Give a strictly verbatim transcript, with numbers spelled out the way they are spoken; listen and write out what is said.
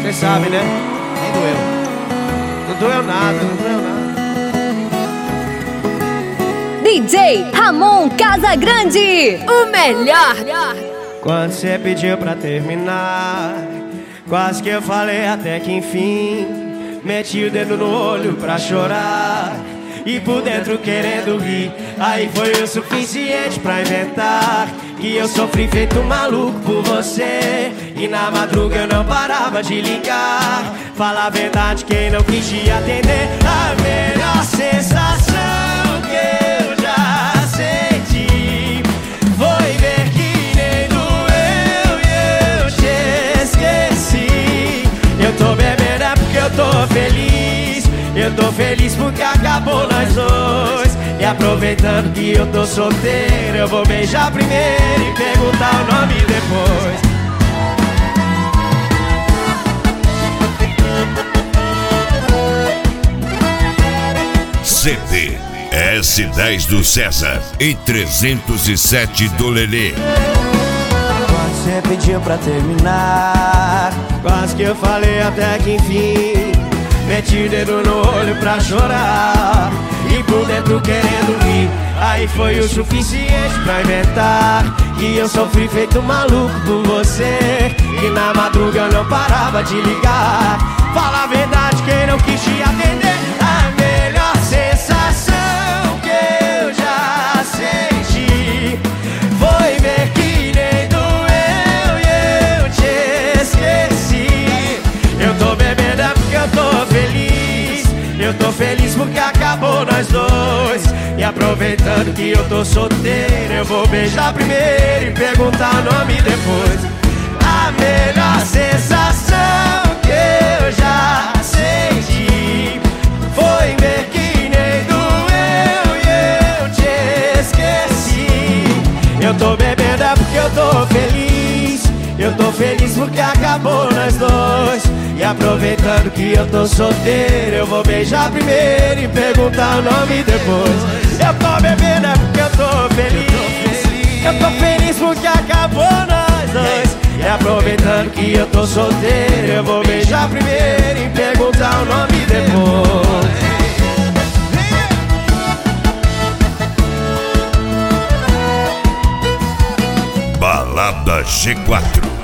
Vocês sabem, né? Nem doeu. Não doeu nada, não doeu nada. D J Ramon Casagrande, o melhor. Quando você pediu pra terminar, quase que eu falei até que enfim. Meti o dedo no olho pra chorar e por dentro querendo rir. Aí foi o suficiente pra inventar que eu sofri feito um maluco por você. E na madruga eu não parava de ligar. Fala a verdade, quem não quis te atender. A melhor sensação que eu já senti foi ver que nem doeu e eu te esqueci. Eu tô bebendo é porque eu tô feliz. Eu tô feliz porque acabou nós dois. E aproveitando que eu tô solteiro, eu vou beijar primeiro e perguntar o nome depois. C D S dez do César e trezentos e sete do Lelê. Quando você pediu pra terminar, quase que eu falei até que enfim. Meti o dedo no olho pra chorar e por dentro querendo rir. Aí foi o suficiente pra inventar que eu sofri feito maluco por você. E na madruga eu não parava de ligar. Fala a verdade, quem não quis te atender. A melhor sensação que eu já senti foi ver que nem doeu e eu te esqueci. Eu tô bebendo é porque eu tô feliz. Eu tô feliz porque acabou nós dois. E aproveitando que eu tô solteiro, eu vou beijar primeiro e perguntar o nome depois. A melhor sensação que eu já senti foi ver que nem doeu e eu te esqueci. Eu tô bebendo é porque eu tô feliz. Eu tô feliz porque acabou nós dois. E aproveitando que eu tô solteiro, eu vou beijar primeiro e perguntar o nome depois. Eu tô bebendo é porque eu tô feliz. Eu tô feliz porque acabou nós dois. E aproveitando que eu tô solteiro, eu vou beijar primeiro e perguntar o nome depois. Balada G quatro.